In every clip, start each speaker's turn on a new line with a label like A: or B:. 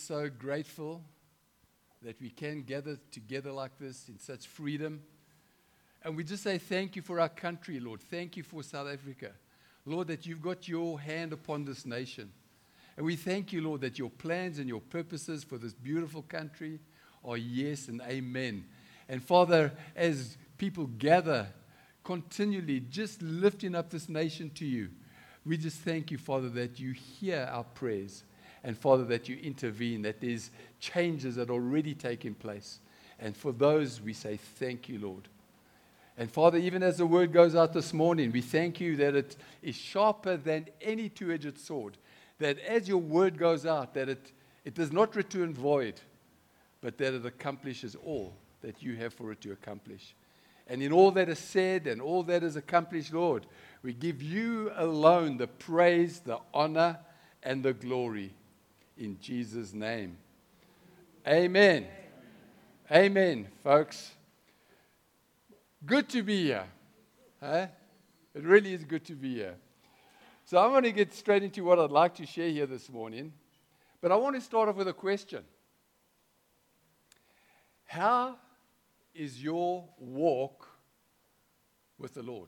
A: just so grateful that we can gather together like this in such freedom. And we just say thank you for our country, Lord. Thank you for South Africa. Lord, that you've got your hand upon this nation. And we thank you, Lord, that your plans and your purposes for this beautiful country are yes and amen. And Father, as people gather continually, just lifting up this nation to you, we just thank you, Father, that you hear our prayers. And Father, that you intervene, that there's changes that are already taking place. And for those, we say thank you, Lord. And Father, even as the word goes out this morning, we thank you that it is sharper than any two-edged sword. That as your word goes out, that it does not return void, but that it accomplishes all that you have for it to accomplish. And in all that is said and all that is accomplished, Lord, we give you alone the praise, the honor, and the glory. In Jesus' name. Amen. Amen, folks. Good to be here. Huh? It really is good to be here. So I want to get straight into what I'd like to share here this morning. But I want to start off with a question. How is your walk with the Lord?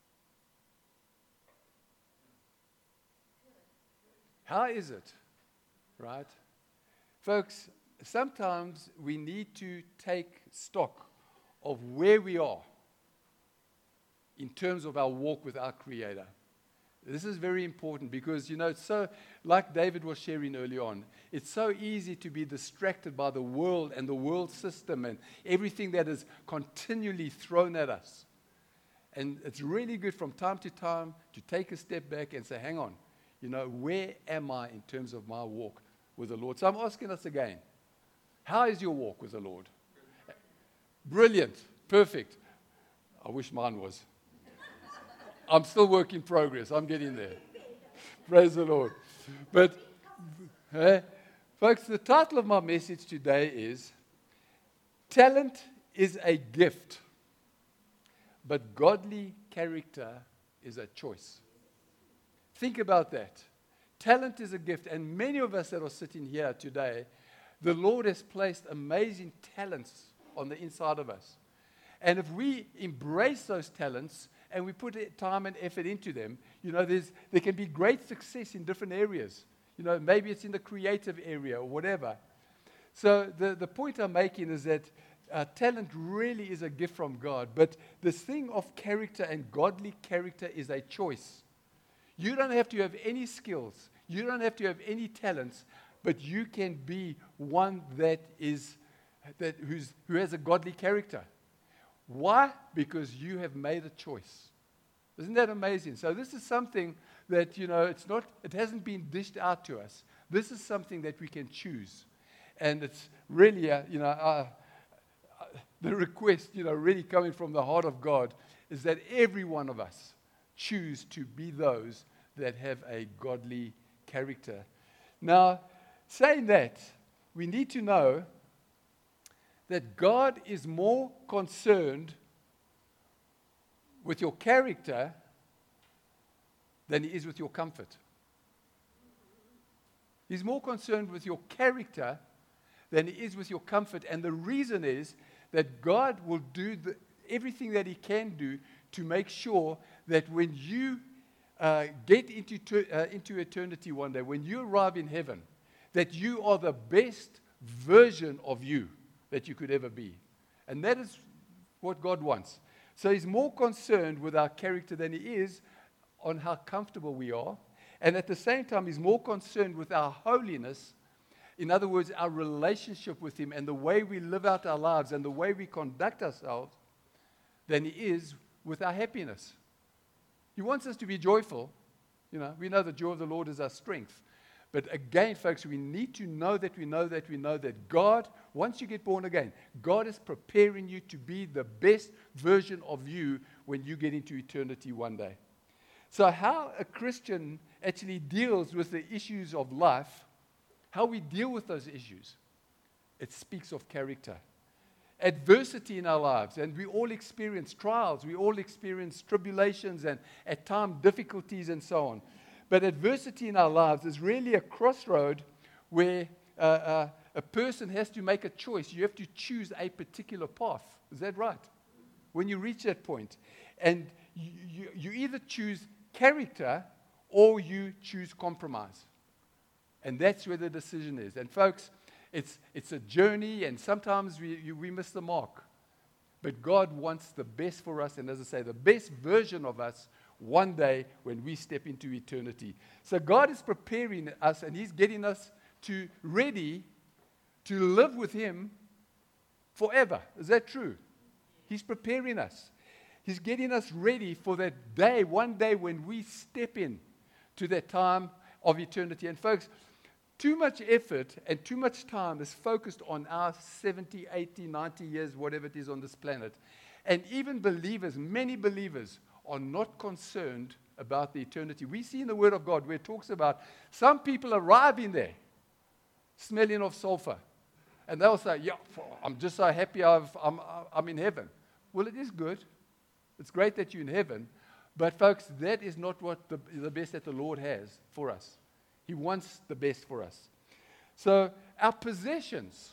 A: How is it? Right? Folks, sometimes we need to take stock of where we are in terms of our walk with our Creator. This is very important because, it's so, like David was sharing early on, it's so easy to be distracted by the world and the world system and everything that is continually thrown at us. And it's really good from time to time to take a step back and say, hang on, where am I in terms of my walk with the Lord? So I'm asking us again, how is your walk with the Lord? Brilliant. Perfect. I wish mine was. I'm still work in progress. I'm getting there. Praise the Lord. But, folks, the title of my message today is Talent is a Gift, but Godly Character is a Choice. Think about that. Talent is a gift, and many of us that are sitting here today, the Lord has placed amazing talents on the inside of us. And if we embrace those talents and we put time and effort into them, there can be great success in different areas. Maybe it's in the creative area or whatever. So the point I'm making is that talent really is a gift from God, but this thing of character and godly character is a choice. You don't have to have any skills. You don't have to have any talents, but you can be one who has a godly character. Why? Because you have made a choice. Isn't that amazing? So this is something that, it hasn't been dished out to us. This is something that we can choose. And it's really, the request, really coming from the heart of God is that every one of us choose to be those that have a godly character. Now, saying that, we need to know that God is more concerned with your character than He is with your comfort. He's more concerned with your character than He is with your comfort. And the reason is that God will do everything that He can do to make sure that when you get into eternity one day, when you arrive in heaven, that you are the best version of you that you could ever be. And that is what God wants. So He's more concerned with our character than He is on how comfortable we are. And at the same time, He's more concerned with our holiness. In other words, our relationship with Him and the way we live out our lives and the way we conduct ourselves than He is with our happiness. He wants us to be joyful. We know the joy of the Lord is our strength. But again, folks, we need to know that God, once you get born again, God is preparing you to be the best version of you when you get into eternity one day. So how a Christian actually deals with the issues of life, how we deal with those issues, it speaks of character. Adversity in our lives, and we all experience trials, we all experience tribulations and at times difficulties and so on. But adversity in our lives is really a crossroad where a person has to make a choice. You have to choose a particular path. Is that right? When you reach that point. And you either choose character or you choose compromise. And that's where the decision is. And folks, it's a journey, and sometimes we miss the mark. But God wants the best for us, and as I say, the best version of us one day when we step into eternity. So God is preparing us, and He's getting us ready to live with Him forever. Is that true? He's preparing us. He's getting us ready for that day, one day when we step in to that time of eternity. And folks, too much effort and too much time is focused on our 70, 80, 90 years, whatever it is on this planet. And even believers, many believers, are not concerned about the eternity. We see in the Word of God where it talks about some people arriving there, smelling of sulfur. And they'll say, yeah, I'm just so happy I'm in heaven. Well, it is good. It's great that you're in heaven. But folks, that is not what the best that the Lord has for us. He wants the best for us. So our possessions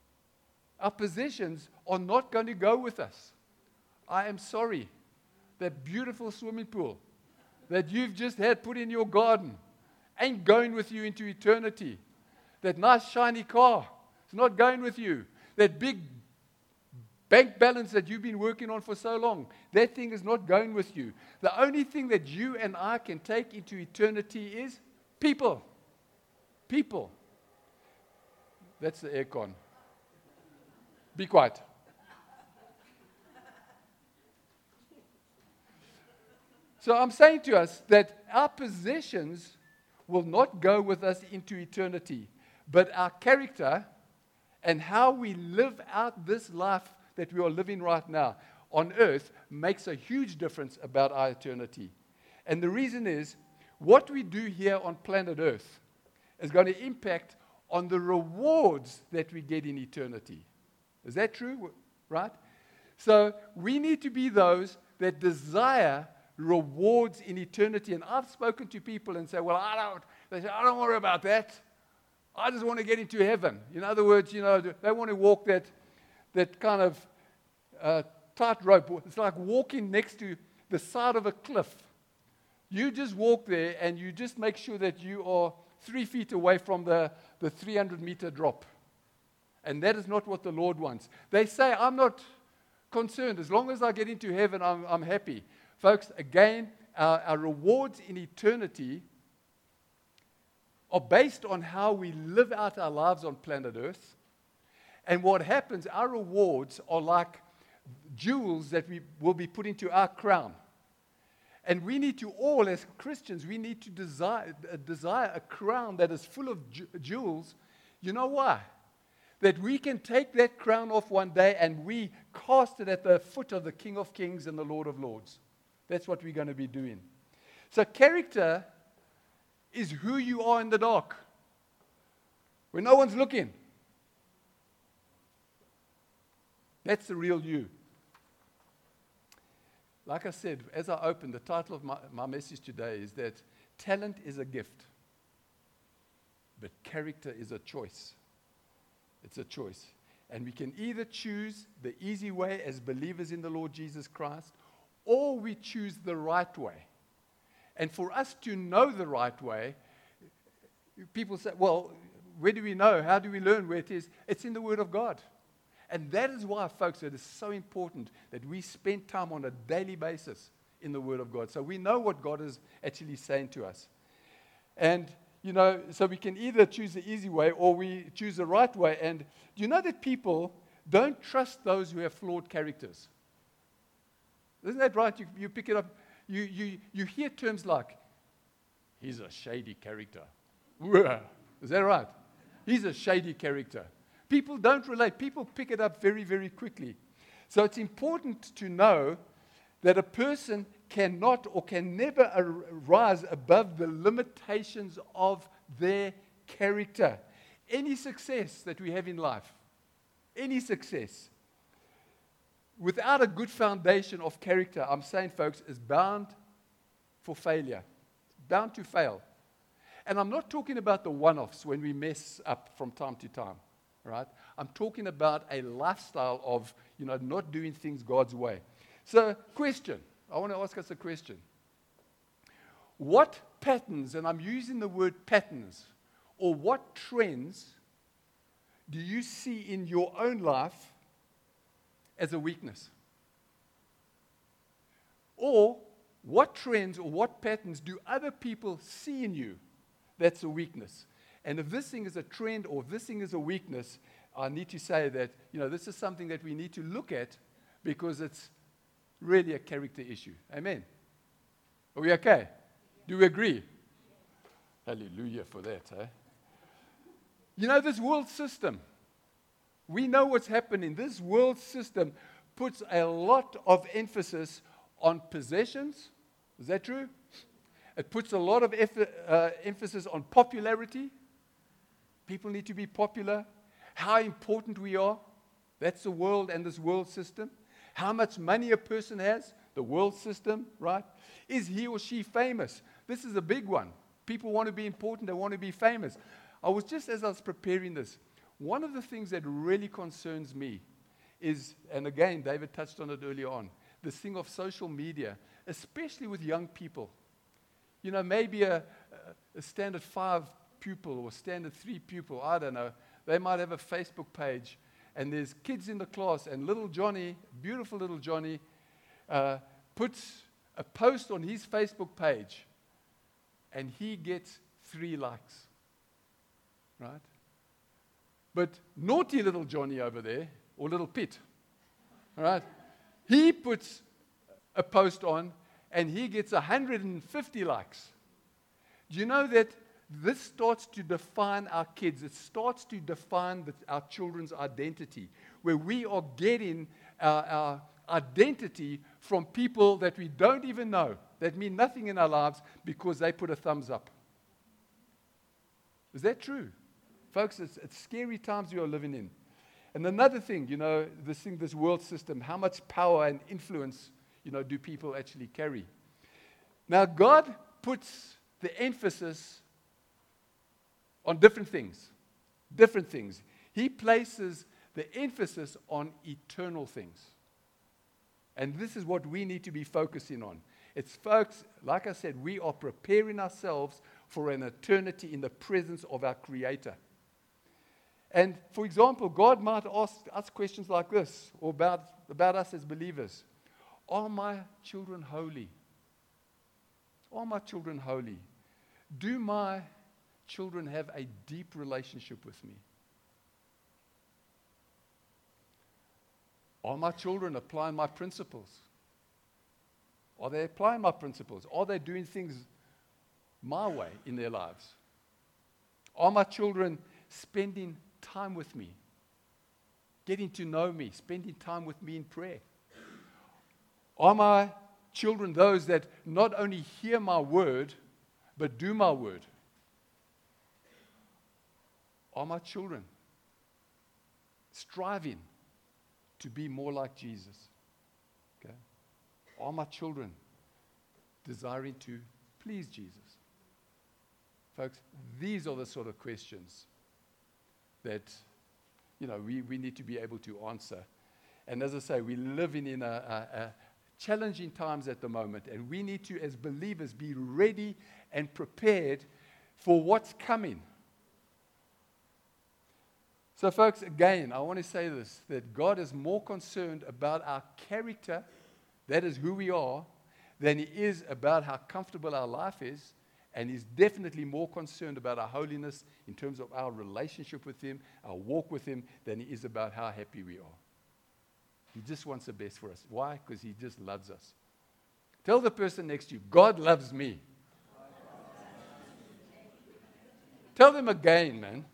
A: are not going to go with us. I am sorry. That beautiful swimming pool that you've just had put in your garden ain't going with you into eternity. That nice shiny car is not going with you. That big bank balance that you've been working on for so long, that thing is not going with you. The only thing that you and I can take into eternity is people. People. That's the aircon. Be quiet. So I'm saying to us that our possessions will not go with us into eternity, but our character and how we live out this life that we are living right now on earth makes a huge difference about our eternity. And the reason is, what we do here on planet Earth is going to impact on the rewards that we get in eternity. Is that true? Right? So we need to be those that desire rewards in eternity. And I've spoken to people and say, well, they say, I don't worry about that. I just want to get into heaven. In other words, they want to walk that kind of tightrope. It's like walking next to the side of a cliff. You just walk there and you just make sure that you are 3 feet away from the 300-meter drop. And that is not what the Lord wants. They say, I'm not concerned. As long as I get into heaven, I'm happy. Folks, again, our rewards in eternity are based on how we live out our lives on planet Earth. And what happens, our rewards are like jewels that we will be put into our crown. And we need to all, as Christians, we need to desire a crown that is full of jewels. You know why? That we can take that crown off one day and we cast it at the foot of the King of Kings and the Lord of Lords. That's what we're going to be doing. So character is who you are in the dark, when no one's looking. That's the real you. Like I said, as I opened, the title of my message today is that talent is a gift, but character is a choice. It's a choice. And we can either choose the easy way as believers in the Lord Jesus Christ, or we choose the right way. And for us to know the right way, people say, well, where do we know? How do we learn where it is? It's in the Word of God. And that is why, folks, it is so important that we spend time on a daily basis in the Word of God, so we know what God is actually saying to us. And, so we can either choose the easy way or we choose the right way. And do you know that people don't trust those who have flawed characters? Isn't that right? You pick it up. You hear terms like, he's a shady character. Is that right? He's a shady character. People don't relate. People pick it up very, very quickly. So it's important to know that a person cannot or can never rise above the limitations of their character. Any success that we have in life, any success, without a good foundation of character, I'm saying, folks, is bound for failure. It's bound to fail. And I'm not talking about the one-offs when we mess up from time to time, right? I'm talking about a lifestyle of, not doing things God's way. So, question. I want to ask us a question. What patterns, and I'm using the word patterns, or what trends do you see in your own life as a weakness? Or what trends or what patterns do other people see in you that's a weakness? And if this thing is a trend or if this thing is a weakness, I need to say that, this is something that we need to look at because it's really a character issue. Amen. Are we okay? Do we agree? Hallelujah for that, eh? This world system, we know what's happening. This world system puts a lot of emphasis on possessions. Is that true? It puts a lot of emphasis on popularity. People need to be popular. How important we are. That's the world and this world system. How much money a person has. The world system, right? Is he or she famous? This is a big one. People want to be important. They want to be famous. As I was preparing this, one of the things that really concerns me is, and again, David touched on it earlier on, this thing of social media, especially with young people. Maybe a standard 5 pupil or standard 3 pupil, I don't know, they might have a Facebook page, and there's kids in the class, and little Johnny, beautiful little Johnny, puts a post on his Facebook page, and he gets 3 likes, right? But naughty little Johnny over there, or little Pete, all right, he puts a post on, and he gets 150 likes. Do you know that this starts to define our kids? It starts to define our children's identity, where we are getting our identity from people that we don't even know, that mean nothing in our lives because they put a thumbs up. Is that true? Folks, it's scary times we are living in. And another thing, this world system, how much power and influence, do people actually carry? Now, God puts the emphasis on different things. Different things. He places the emphasis on eternal things. And this is what we need to be focusing on. It's, folks, like I said, we are preparing ourselves for an eternity in the presence of our Creator. And, for example, God might ask us questions like this, or about us as believers. Are my children holy? Are my children holy? Do my children have a deep relationship with me? Are my children applying my principles? Are they applying my principles? Are they doing things my way in their lives? Are my children spending time with me? Getting to know me, spending time with me in prayer? Are my children those that not only hear my word, but do my word? Are my children striving to be more like Jesus? Okay. Are my children desiring to please Jesus? Folks, these are the sort of questions that, we need to be able to answer. And as I say, we're living in a challenging times at the moment, and we need to, as believers, be ready and prepared for what's coming. So, folks, again, I want to say this, that God is more concerned about our character, that is who we are, than He is about how comfortable our life is, and He's definitely more concerned about our holiness in terms of our relationship with Him, our walk with Him, than He is about how happy we are. He just wants the best for us. Why? Because He just loves us. Tell the person next to you, God loves me. Tell them again, man.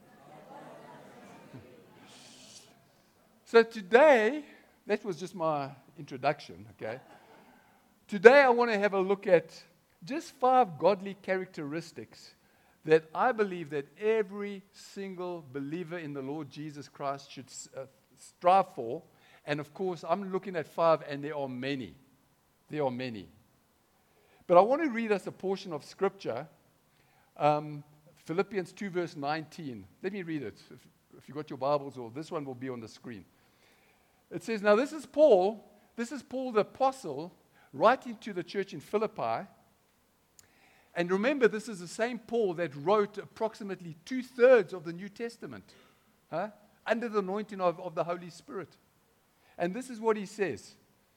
A: So today, that was just my introduction, okay? Today I want to have a look at just 5 godly characteristics that I believe that every single believer in the Lord Jesus Christ should strive for. And of course, I'm looking at 5, and there are many. There are many. But I want to read us a portion of Scripture Philippians 2, verse 19. Let me read it. If you've got your Bibles, or this one will be on the screen. It says, now this is Paul the apostle, writing to the church in Philippi. And remember, this is the same Paul that wrote approximately 2/3 of the New Testament, under the anointing of the Holy Spirit. And this is what he says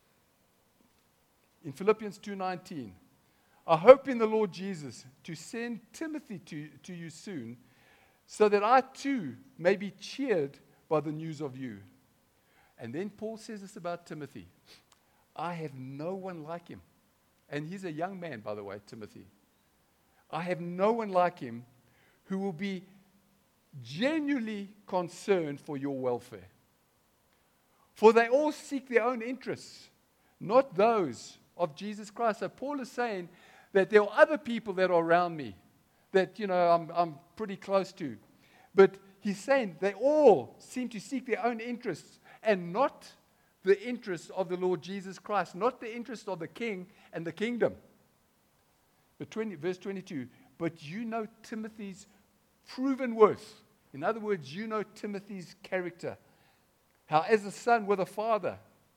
A: in Philippians 2:19. I hope in the Lord Jesus to send Timothy to you soon, so that I too may be cheered by the news of you. And then Paul says this about Timothy. I have no one like him. And he's a young man, by the way, Timothy. I have no one like him who will be genuinely concerned for your welfare. For they all seek their own interests, not those of Jesus Christ. So Paul is saying that there are other people that are around me that, I'm pretty close to. But he's saying they all seem to seek their own interests and not the interests of the Lord Jesus Christ, not the interests of the king and the kingdom. But verse 22, but you know Timothy's proven worth. In other words, you know Timothy's character. How as a son with a father,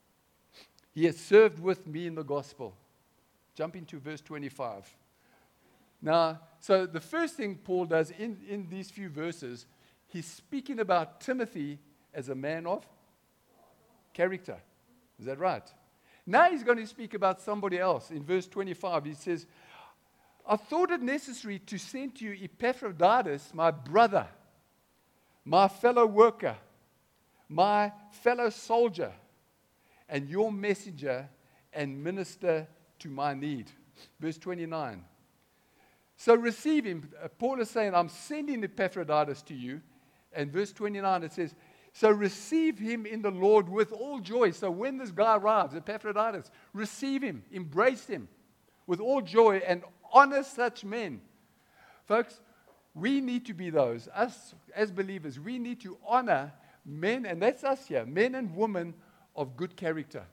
A: he has served with me in the gospel. Jump into verse 25. Now, so the first thing Paul does in these few verses, he's speaking about Timothy as a man of character. Is that right? Now he's going to speak about somebody else. In verse 25, he says, I thought it necessary to send to you Epaphroditus, my brother, my fellow worker, my fellow soldier, and your messenger and minister to my need. Verse 29. So receive him. Paul is saying, I'm sending Epaphroditus to you. And verse 29, it says, so receive him in the Lord with all joy. So when this guy arrives, Epaphroditus, receive him, embrace him with all joy and honor such men. Folks, we need to be those, us as believers, we need to honor men, and that's us here, men and women of good character.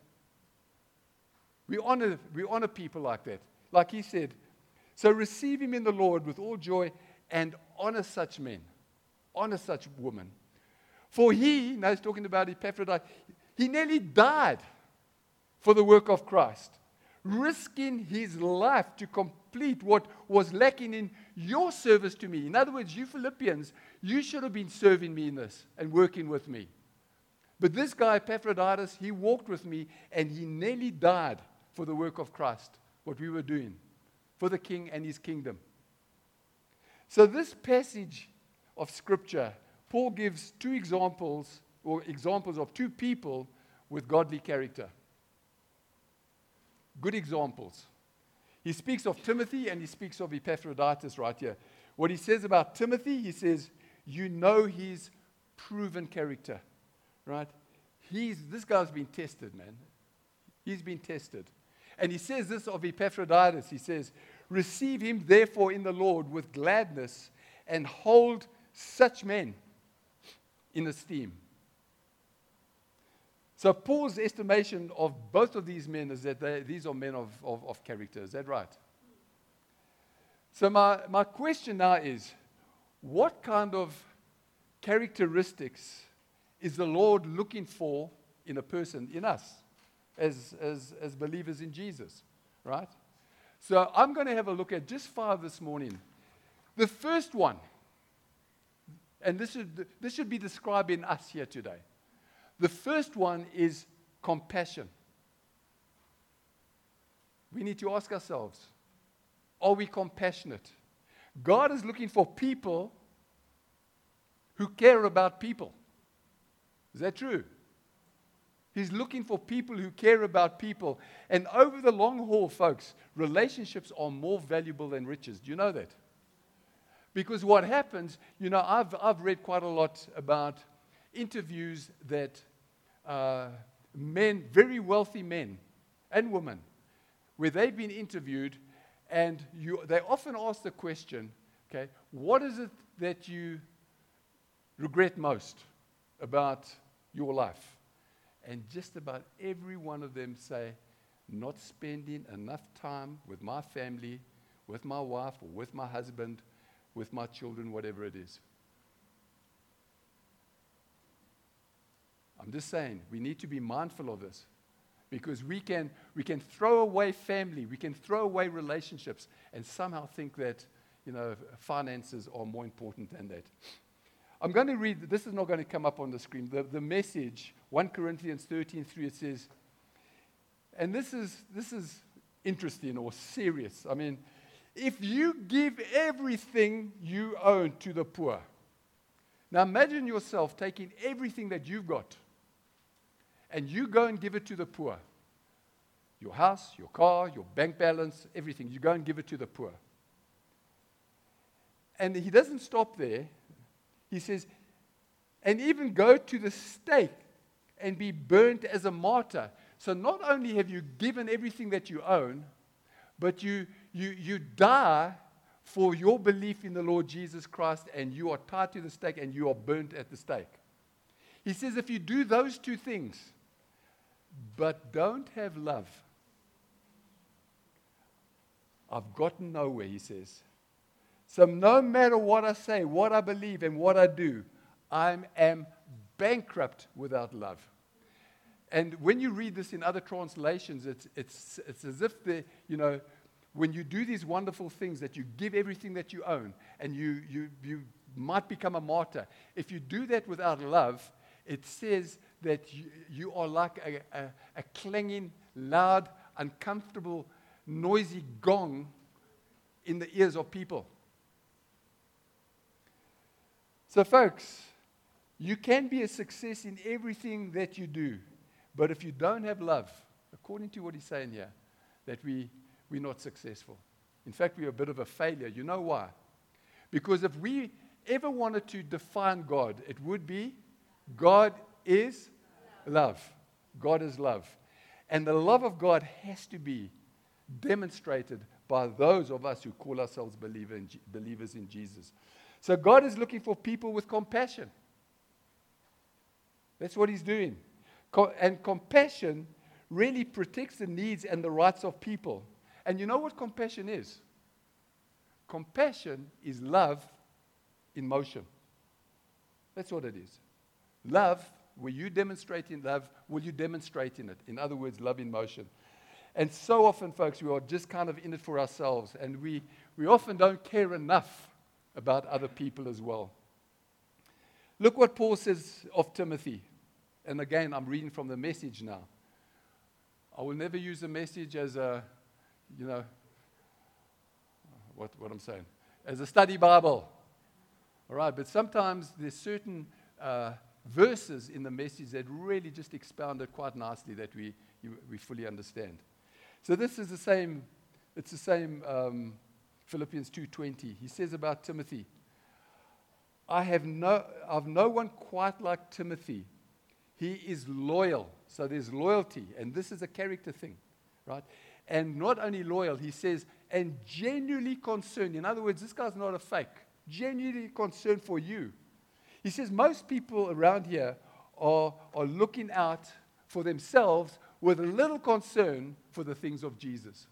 A: We honor people like that. Like he said, so receive him in the Lord with all joy and honor such men, honor such women. For he, now he's talking about Epaphroditus, he nearly died for the work of Christ, risking his life to complete what was lacking in your service to me. In other words, you Philippians, you should have been serving me in this and working with me. But this guy, Epaphroditus, he walked with me and he nearly died for the work of Christ, what we were doing, for the King and his kingdom. So this passage of Scripture, Paul gives two examples, or examples of two people with godly character. Good examples. He speaks of Timothy and he speaks of Epaphroditus right here. What he says about Timothy, he says, you know his proven character, right? This guy's been tested, man. He's been tested. And he says this of Epaphroditus. He says, receive him therefore in the Lord with gladness and hold such men in esteem. So Paul's estimation of both of these men is that these are men of character. Is that right? So my question now is, what kind of characteristics is the Lord looking for in a person, in us, as believers in Jesus, right? So I'm going to have a look at just 5 this morning. The first one, and this should be describing us here today. The first one is compassion. We need to ask ourselves, are we compassionate? God is looking for people who care about people. Is that true? He's looking for people who care about people. And over the long haul, folks, relationships are more valuable than riches. Do you know that? Because what happens, I've read quite a lot about interviews that men, very wealthy men and women, where they've been interviewed, and they often ask the question, okay, what is it that you regret most about your life? And just about every one of them say, not spending enough time with my family, with my wife, or with my husband, with my children, whatever it is. I'm just saying, we need to be mindful of this. Because we can throw away family, we can throw away relationships, and somehow think that, finances are more important than that. I'm going to read, this is not going to come up on the screen, the message, 1 Corinthians 13:3, it says, and this is interesting or serious. I mean, if you give everything you own to the poor. Now imagine yourself taking everything that you've got, and you go and give it to the poor. Your house, your car, your bank balance, everything. You go and give it to the poor. And he doesn't stop there. He says, and even go to the stake and be burnt as a martyr. So not only have you given everything that you own, but you die for your belief in the Lord Jesus Christ, and you are tied to the stake and you are burnt at the stake. He says, if you do those two things, but don't have love, I've gotten nowhere, he says. So no matter what I say, what I believe, and what I do, I am bankrupt without love. And when you read this in other translations, it's as if when you do these wonderful things, that you give everything that you own, and you might become a martyr. If you do that without love, it says that you are like a clanging, loud, uncomfortable, noisy gong in the ears of people. So folks, you can be a success in everything that you do, but if you don't have love, according to what he's saying here, that we're not successful. In fact, we're a bit of a failure. You know why? Because if we ever wanted to define God, it would be God is love. God is love. And the love of God has to be demonstrated by those of us who call ourselves believers in Jesus. So God is looking for people with compassion. That's what he's doing. And compassion really protects the needs and the rights of people. And you know what compassion is? Compassion is love in motion. That's what it is. Love, where you demonstrate in love, will you demonstrate in it? In other words, love in motion. And so often, folks, we are just kind of in it for ourselves, and we often don't care enough about other people as well. Look what Paul says of Timothy. And again, I'm reading from the Message now. I will never use the Message as a, what I'm saying, as a study Bible. All right, but sometimes there's certain verses in the Message that really just expound it quite nicely that we fully understand. So this is the same, it's the same Philippians 2:20. He says about Timothy, I've no one quite like Timothy. He is loyal. So there's loyalty, and this is a character thing, right? And not only loyal, he says, and genuinely concerned. In other words, this guy's not a fake. Genuinely concerned for you. He says most people around here are looking out for themselves with a little concern for the things of Jesus.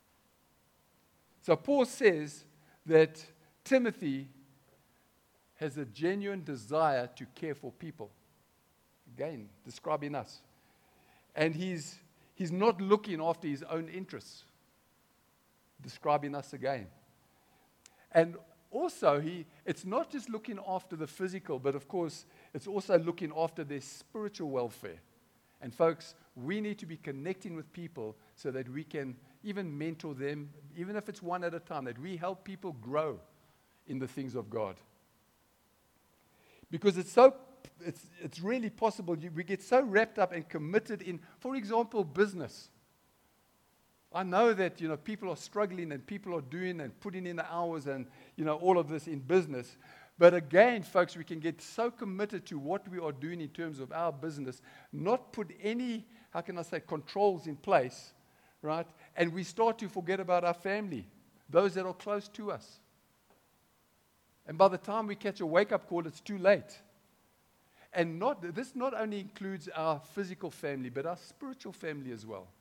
A: So Paul says that Timothy has a genuine desire to care for people. Again, describing us. And he's not looking after his own interests. Describing us again. And also, it's not just looking after the physical, but of course, it's also looking after their spiritual welfare. And folks, we need to be connecting with people so that we can even mentor them, even if it's one at a time, that we help people grow in the things of God. Because it's really possible. We get so wrapped up and committed in, for example, business. I know that, people are struggling and people are doing and putting in the hours and, all of this in business. But again, folks, we can get so committed to what we are doing in terms of our business, not put any, controls in place, right? And we start to forget about our family, those that are close to us. And by the time we catch a wake-up call, it's too late. And this not only includes our physical family, but our spiritual family as well.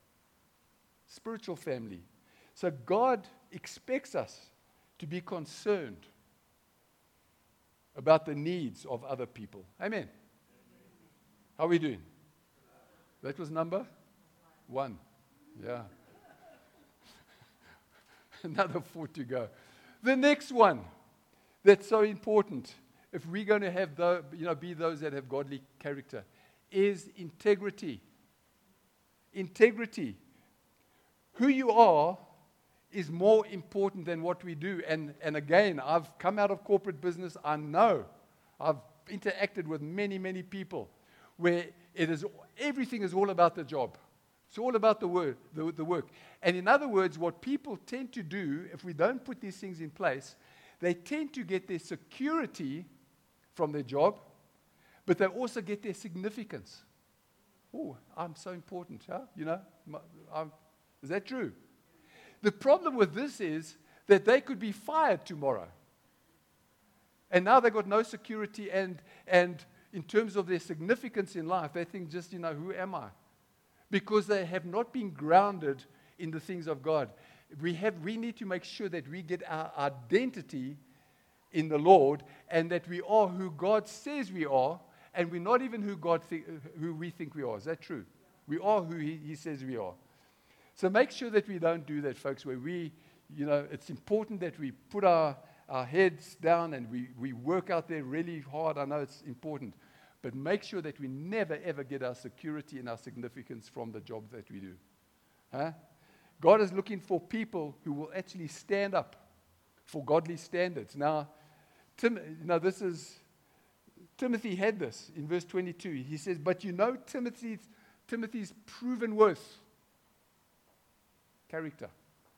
A: Spiritual family. So God expects us to be concerned about the needs of other people. Amen. How are we doing? That was number 1. Yeah. Another 4 to go. The next one that's so important, if we're going to have be those that have godly character, is integrity. Integrity. Who you are is more important than what we do. And again, I've come out of corporate business. I know. I've interacted with many, many people where everything is all about the job. It's all about the work. And in other words, what people tend to do, if we don't put these things in place, they tend to get their security from their job, but they also get their significance. Oh, I'm so important, huh? Is that true? The problem with this is that they could be fired tomorrow. And now they've got no security, and in terms of their significance in life, they think just, who am I? Because they have not been grounded in the things of God. We need to make sure that we get our identity in the Lord, and that we are who God says we are, and we're not even who we think we are. Is that true? We are who He says we are. So make sure that we don't do that, folks, where it's important that we put our heads down and we work out there really hard. I know it's important. But make sure that we never, ever get our security and our significance from the job that we do. Huh? God is looking for people who will actually stand up for godly standards. Now, Timothy had this in verse 22. He says, but Timothy's proven worth. Character.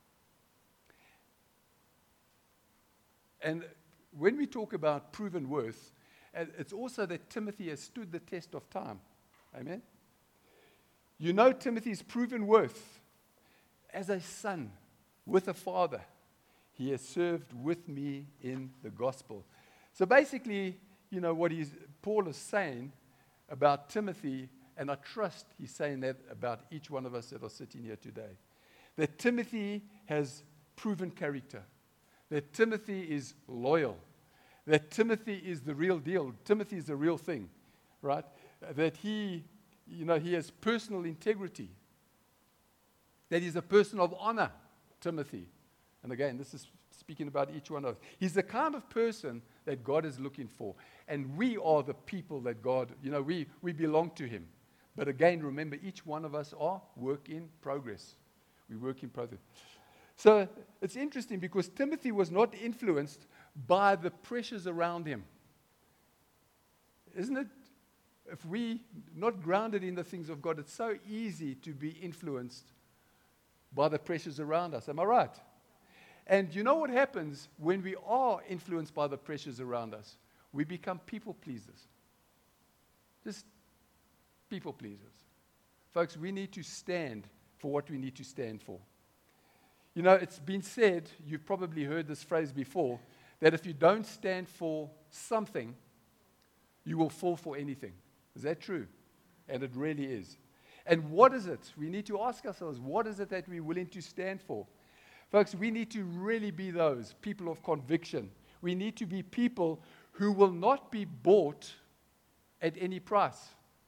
A: And when we talk about proven worth, it's also that Timothy has stood the test of time. Amen? Timothy's proven worth as a son with a father. He has served with me in the gospel. So basically, what Paul is saying about Timothy, and I trust he's saying that about each one of us that are sitting here today, that Timothy has proven character, that Timothy is loyal, that Timothy is the real deal. Timothy is the real thing, right? That he has personal integrity, that he's a person of honor, Timothy. And again, this is speaking about each one of us. He's the kind of person that God is looking for. And we are the people that God, we belong to Him. But again, remember, each one of us are work in progress. We work in progress. So it's interesting because Timothy was not influenced by the pressures around him. Isn't it? If we not grounded in the things of God, it's so easy to be influenced by the pressures around us. Am I right? And you know what happens when we are influenced by the pressures around us? We become people pleasers. Just people pleasers. Folks, we need to stand for what we need to stand for. It's been said, you've probably heard this phrase before, that if you don't stand for something, you will fall for anything. Is that true? And it really is. And what is it? We need to ask ourselves, what is it that we're willing to stand for? Folks, we need to really be those people of conviction. We need to be people who will not be bought at any price.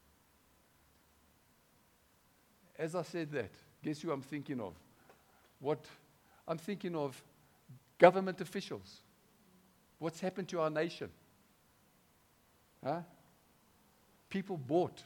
A: As I said that, guess who I'm thinking of? I'm thinking of government officials. What's happened to our nation? Huh? People bought.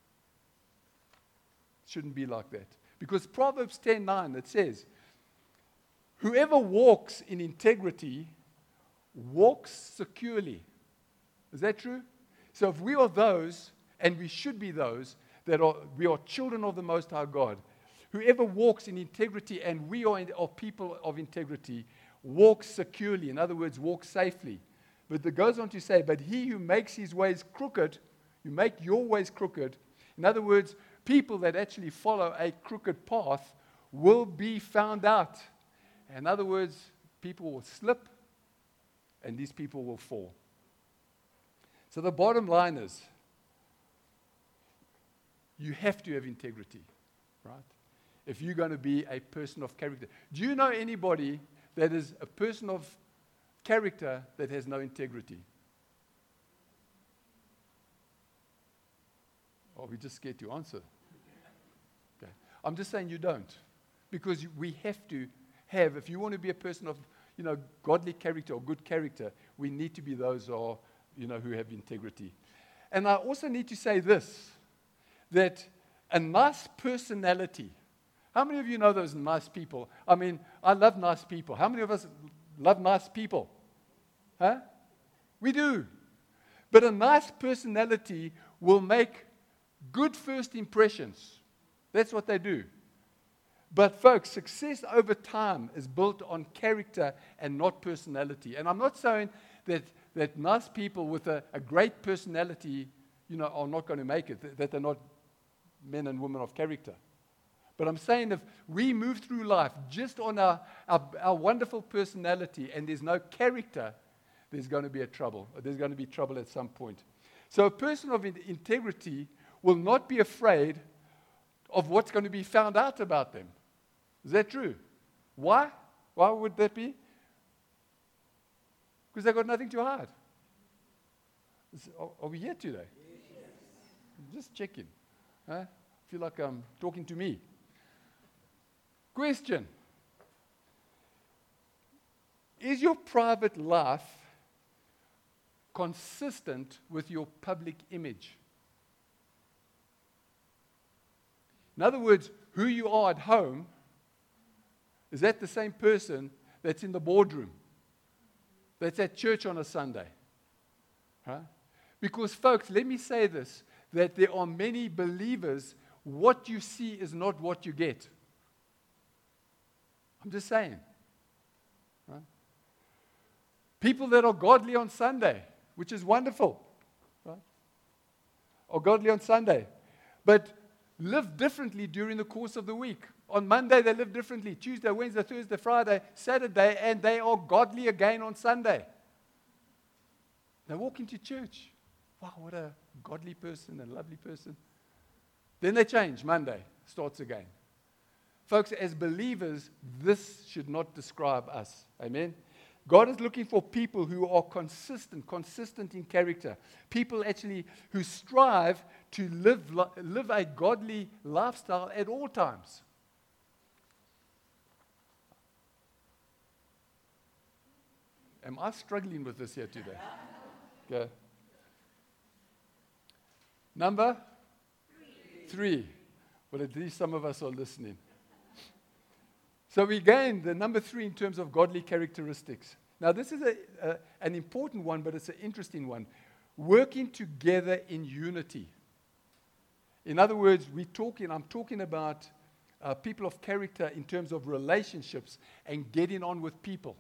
A: Shouldn't be like that. Because Proverbs 10:9, it says, whoever walks in integrity walks securely. Is that true? So if we are those, and we should be those, we are children of the Most High God, whoever walks in integrity, and we are people of integrity, walks securely. In other words, walk safely. But it goes on to say, but he who makes his ways crooked, you make your ways crooked. In other words, people that actually follow a crooked path will be found out. In other words, people will slip, and these people will fall. So the bottom line is, you have to have integrity, right? If you're going to be a person of character. Do you know anybody that is a person of character that has no integrity? Are we just scared to answer? Okay. I'm just saying you don't. Because we have to have, if you want to be a person of, godly character or good character, we need to be those who have integrity. And I also need to say this, that a nice personality. How many of you know those nice people? I mean, I love nice people. How many of us love nice people? Huh? We do. But a nice personality will make good first impressions. That's what they do. But folks, success over time is built on character and not personality. And I'm not saying that nice people with a great personality, are not going to make it, that they're not men and women of character. But I'm saying if we move through life just on our wonderful personality and there's no character, there's going to be trouble. There's going to be trouble at some point. So a person of integrity will not be afraid of what's going to be found out about them. Is that true? Why? Why would that be? Because they've got nothing to hide. Are we here today? Yes. I'm just checking. I feel like I'm talking to me. Question. Is your private life consistent with your public image? In other words, who you are at home, is that the same person that's in the boardroom, that's at church on a Sunday? Right? Because, folks, let me say this, that there are many believers, what you see is not what you get. I'm just saying. Right? People that are godly on Sunday, which is wonderful, right? Are godly on Sunday, but live differently during the course of the week. On Monday, they live differently. Tuesday, Wednesday, Thursday, Friday, Saturday, and they are godly again on Sunday. They walk into church. Wow, what a godly person and lovely person. Then they change. Monday starts again. Folks, as believers, this should not describe us. Amen? God is looking for people who are consistent in character. People actually who strive to live a godly lifestyle at all times. Am I struggling with this here today? Okay. Number 3. Well, at least some of us are listening. So we gained the number 3 in terms of godly characteristics. Now, this is an important one, but it's an interesting one. Working together in unity. In other words, I'm talking about people of character in terms of relationships and getting on with people.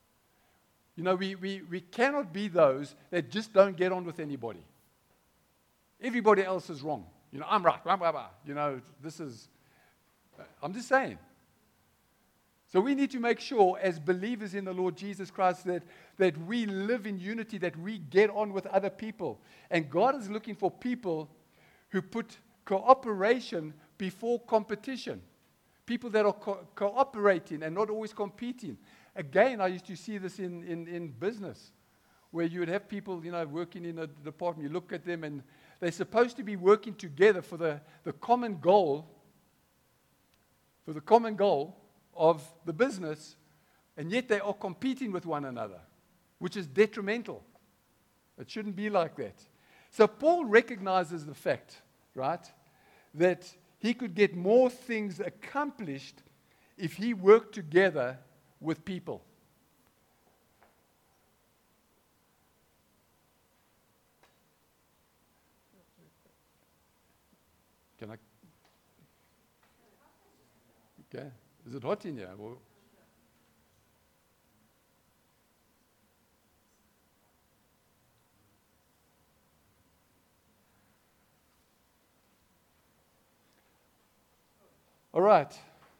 A: We cannot be those that just don't get on with anybody. Everybody else is wrong. I'm right. Blah, blah, blah. I'm just saying. So we need to make sure as believers in the Lord Jesus Christ that we live in unity, that we get on with other people. And God is looking for people who put cooperation before competition. People that are cooperating and not always competing. Again, I used to see this in business, where you would have people, working in a department. You look at them and they're supposed to be working together for the common goal, of the business, and yet they are competing with one another, which is detrimental. It shouldn't be like that. So Paul recognizes the fact, right, that he could get more things accomplished if he worked together with people. Can I? Okay. Is it hot in here? All right.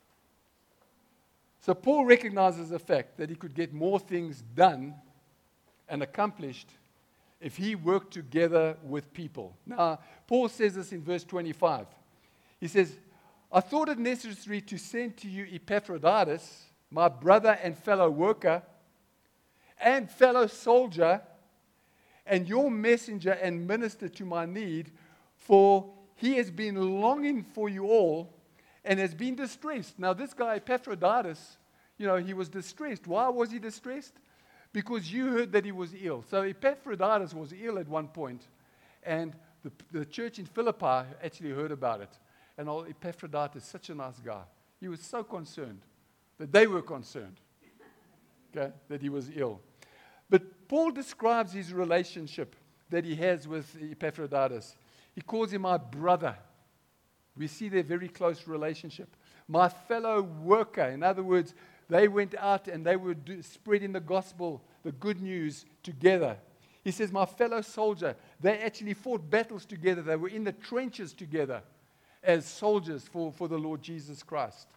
A: So Paul recognizes the fact that he could get more things done and accomplished if he worked together with people. Now, Paul says this in verse 25. He says, I thought it necessary to send to you Epaphroditus, my brother and fellow worker and fellow soldier, and your messenger and minister to my need, for he has been longing for you all and has been distressed. Now, this guy, Epaphroditus, he was distressed. Why was he distressed? Because you heard that he was ill. So Epaphroditus was ill at one point, and the church in Philippi actually heard about it. And Epaphroditus, such a nice guy, he was so concerned that they were concerned, okay, that he was ill. But Paul describes his relationship that he has with Epaphroditus. He calls him my brother. We see their very close relationship. My fellow worker. In other words, they went out and they were spreading the gospel, the good news together. He says, my fellow soldier. They actually fought battles together. They were in the trenches together as soldiers for the Lord Jesus Christ.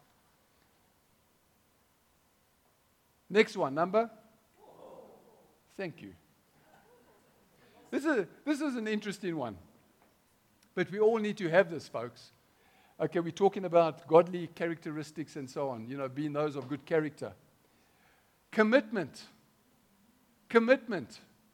A: Next one, number? Thank you. This is an interesting one. But we all need to have this, folks. Okay, we're talking about godly characteristics and so on, being those of good character. Commitment. Commitment.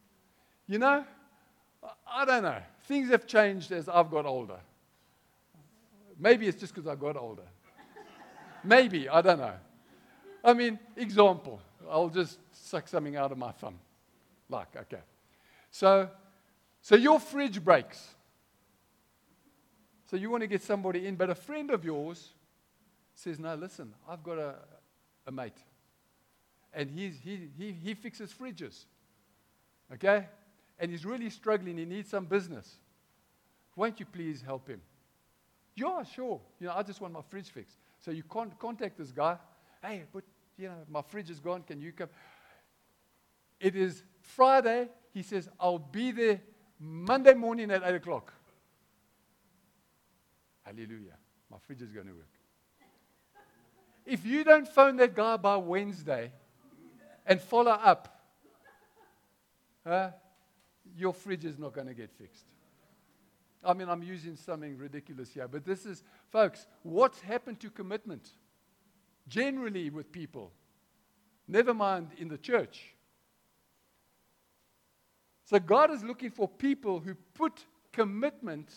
A: I don't know. Things have changed as I've got older. Maybe it's just because I got older. Maybe, I don't know. I mean, example. I'll just suck something out of my thumb. Okay. So your fridge breaks. So you want to get somebody in, but a friend of yours says, no, listen, I've got a mate. And he fixes fridges. Okay? And he's really struggling. He needs some business. Won't you please help him? Yeah, sure. I just want my fridge fixed. So you contact this guy. Hey, but, my fridge is gone. Can you come? It is Friday. He says, I'll be there Monday morning at 8 o'clock. Hallelujah. My fridge is going to work. If you don't phone that guy by Wednesday and follow up, your fridge is not going to get fixed. I mean, I'm using something ridiculous here, but this is, folks, what's happened to commitment? Generally with people. Never mind in the church. So God is looking for people who put commitment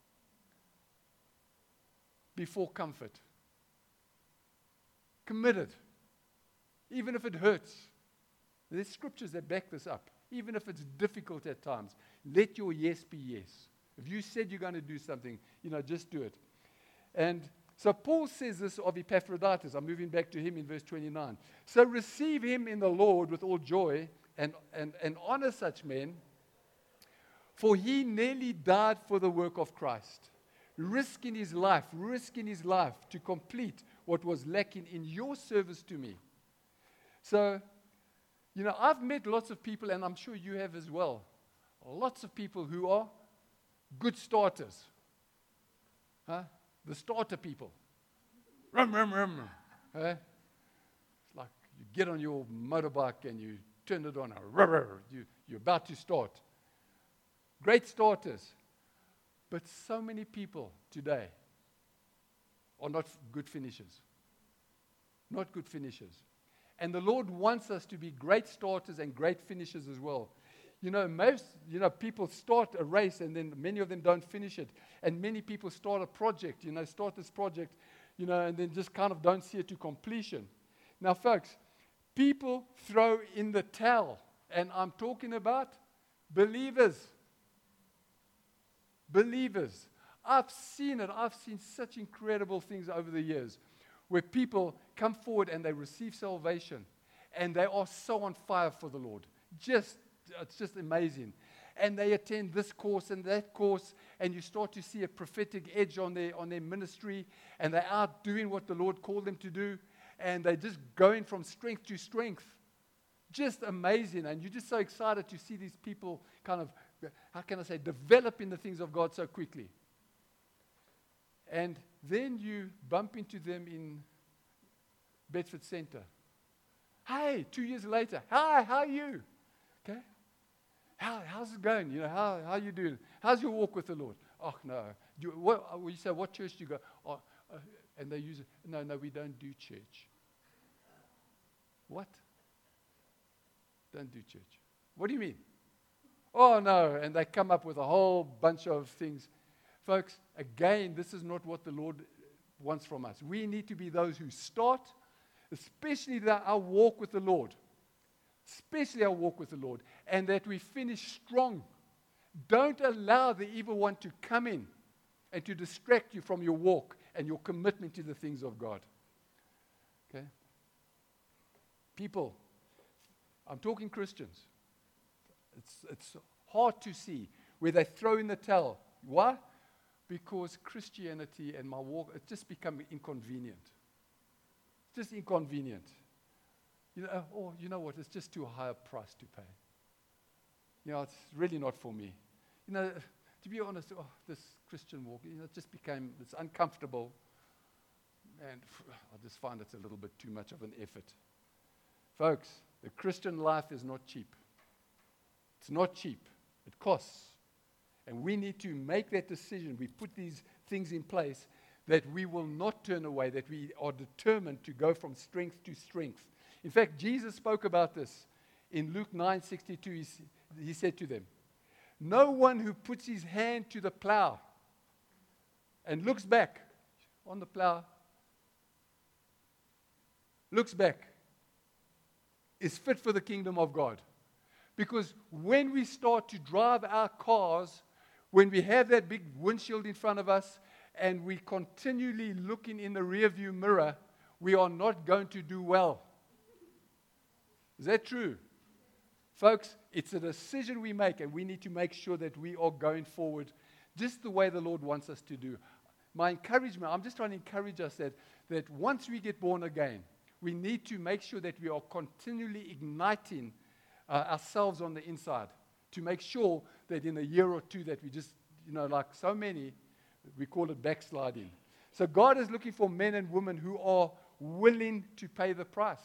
A: before comfort. Committed. Even if it hurts. There's scriptures that back this up. Even if it's difficult at times. Let your yes be yes. If you said you're going to do something, just do it. And so Paul says this of Epaphroditus. I'm moving back to him in verse 29. So receive him in the Lord with all joy and honor such men, for he nearly died for the work of Christ, risking his life to complete what was lacking in your service to me. So, I've met lots of people, and I'm sure you have as well, lots of people who are good starters. The starter people. Rum, rum, rum. It's like you get on your motorbike and you turn it on. You're about to start. Great starters. But so many people today are not good finishers. Not good finishers. And the Lord wants us to be great starters and great finishers as well. Most people start a race and then many of them don't finish it. And many people start a project, start this project, and then just kind of don't see it to completion. Now, folks, people throw in the towel. And I'm talking about believers. Believers. I've seen it. I've seen such incredible things over the years where people come forward and they receive salvation and they are so on fire for the Lord. It's just amazing. And they attend this course and that course, and you start to see a prophetic edge on their ministry, and they're out doing what the Lord called them to do, and they're just going from strength to strength. Just amazing. And you're just so excited to see these people kind of, develop in the things of God so quickly. And then you bump into them in Bedford Center. Hey, 2 years later, hi, how are you? Okay. How's it going? How are you doing? How's your walk with the Lord? Oh, no. You say, what church do you go? Oh, and they use it. No, we don't do church. What? Don't do church. What do you mean? Oh, no. And they come up with a whole bunch of things. Folks, again, this is not what the Lord wants from us. We need to be those who start, especially our walk with the Lord. Especially our walk with the Lord. And that we finish strong. Don't allow the evil one to come in and to distract you from your walk and your commitment to the things of God. Okay? People, I'm talking Christians. It's hard to see where they throw in the towel. Why? Because Christianity and my walk, it's just become inconvenient. It's just inconvenient. You know what? It's just too high a price to pay. It's really not for me. To be honest, this Christian walk, it just it's uncomfortable. And I just find it's a little bit too much of an effort. Folks, the Christian life is not cheap. It's not cheap. It costs. And we need to make that decision. We put these things in place that we will not turn away, that we are determined to go from strength to strength. In fact, Jesus spoke about this in Luke 9:62. He said to them, "No one who puts his hand to the plow and looks back on the plow, looks back, is fit for the kingdom of God." Because when we start to drive our cars, when we have that big windshield in front of us and we continually looking in the rearview mirror, we are not going to do well. Is that true? Folks, it's a decision we make, and we need to make sure that we are going forward just the way the Lord wants us to do. My encouragement, I'm just trying to encourage us that once we get born again, we need to make sure that we are continually igniting ourselves on the inside to make sure that in a year or two that we just, like so many, we call it backsliding. So God is looking for men and women who are willing to pay the price.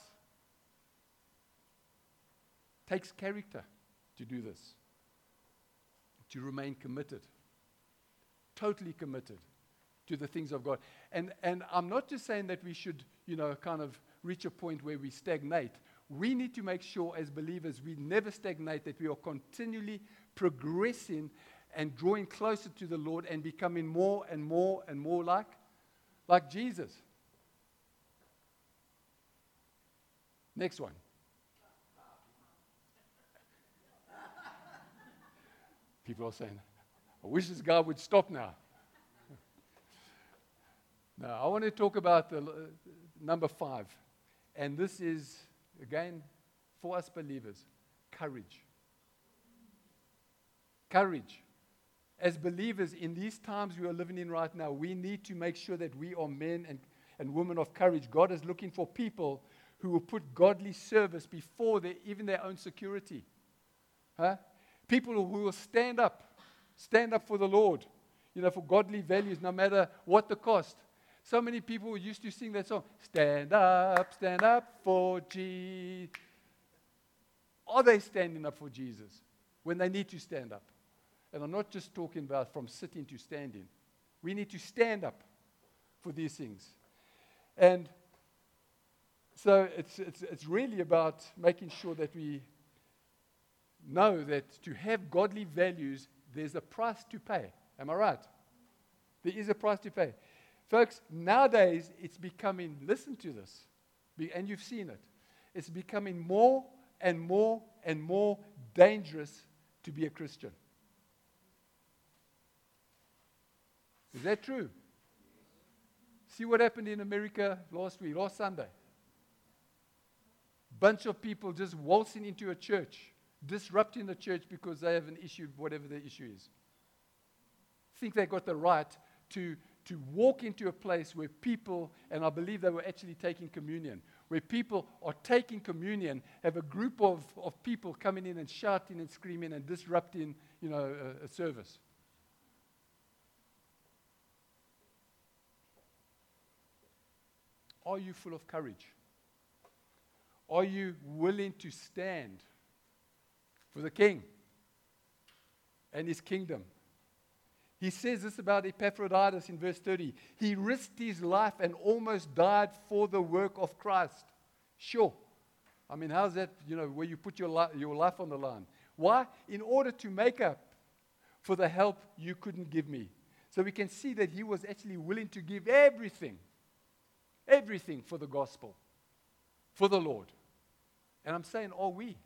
A: It takes character to do this, to remain committed, totally committed to the things of God. And I'm not just saying that we should, kind of reach a point where we stagnate. We need to make sure as believers we never stagnate, that we are continually progressing and drawing closer to the Lord and becoming more and more and more like Jesus. Next one. People are saying, I wish this guy would stop now. Now, I want to talk about the number 5. And this is, again, for us believers, courage. Courage. As believers, in these times we are living in right now, we need to make sure that we are men and women of courage. God is looking for people who will put godly service before even their own security. People who will stand up for the Lord, for godly values, no matter what the cost. So many people used to sing that song, stand up for Jesus. Are they standing up for Jesus when they need to stand up? And I'm not just talking about from sitting to standing. We need to stand up for these things. And so it's really about making sure that we know that to have godly values, there's a price to pay. Am I right? There is a price to pay. Folks, nowadays it's becoming, listen to this, and you've seen it, it's becoming more and more and more dangerous to be a Christian. Is that true? See what happened in America last Sunday. Bunch of people just waltzing into a church, disrupting the church because they have an issue, whatever the issue is. Think they got the right to walk into a place where people, and I believe they were actually taking communion, where people are taking communion, have a group of people coming in and shouting and screaming and disrupting, a service. Are you full of courage? Are you willing to stand for the King and his kingdom? He says this about Epaphroditus in verse 30. He risked his life and almost died for the work of Christ. Sure. I mean, how's that, where you put your life on the line? Why? In order to make up for the help you couldn't give me. So we can see that he was actually willing to give everything for the gospel, for the Lord. And I'm saying, are we?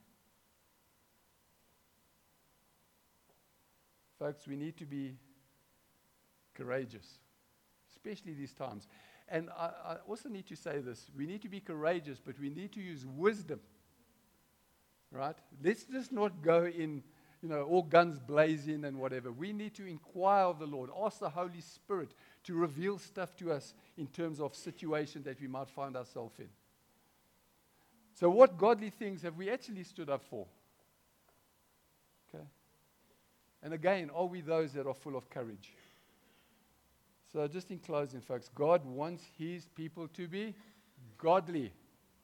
A: Folks, we need to be courageous, especially these times. And I also need to say this. We need to be courageous, but we need to use wisdom. Right? Let's just not go in, all guns blazing and whatever. We need to inquire of the Lord. Ask the Holy Spirit to reveal stuff to us in terms of situations that we might find ourselves in. So what godly things have we actually stood up for? Okay. And again, are we those that are full of courage? So just in closing, folks, God wants his people to be godly.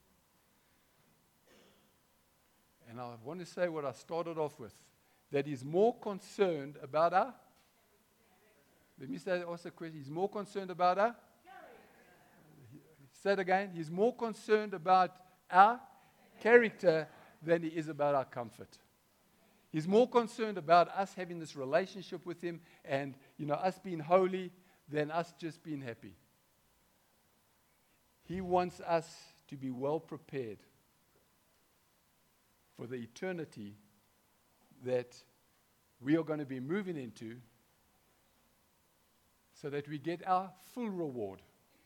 A: And I want to say what I started off with, that he's more concerned about our, let me say also a question, he's more concerned about our, say it again, he's more concerned about our character than he is about our comfort. He's more concerned about us having this relationship with him and, us being holy than us just being happy. He wants us to be well prepared for the eternity that we are going to be moving into so that we get our full reward.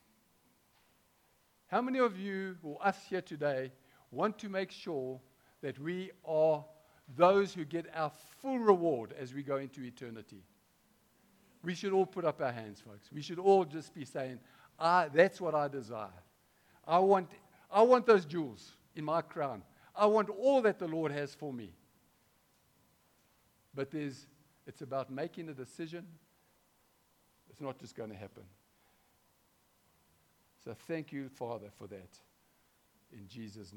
A: How many of you, or us here today, want to make sure that we are those who get our full reward as we go into eternity? We should all put up our hands, folks. We should all just be saying, that's what I desire. I want those jewels in my crown. I want all that the Lord has for me. But it's about making a decision. It's not just going to happen. So thank you, Father, for that. In Jesus' name.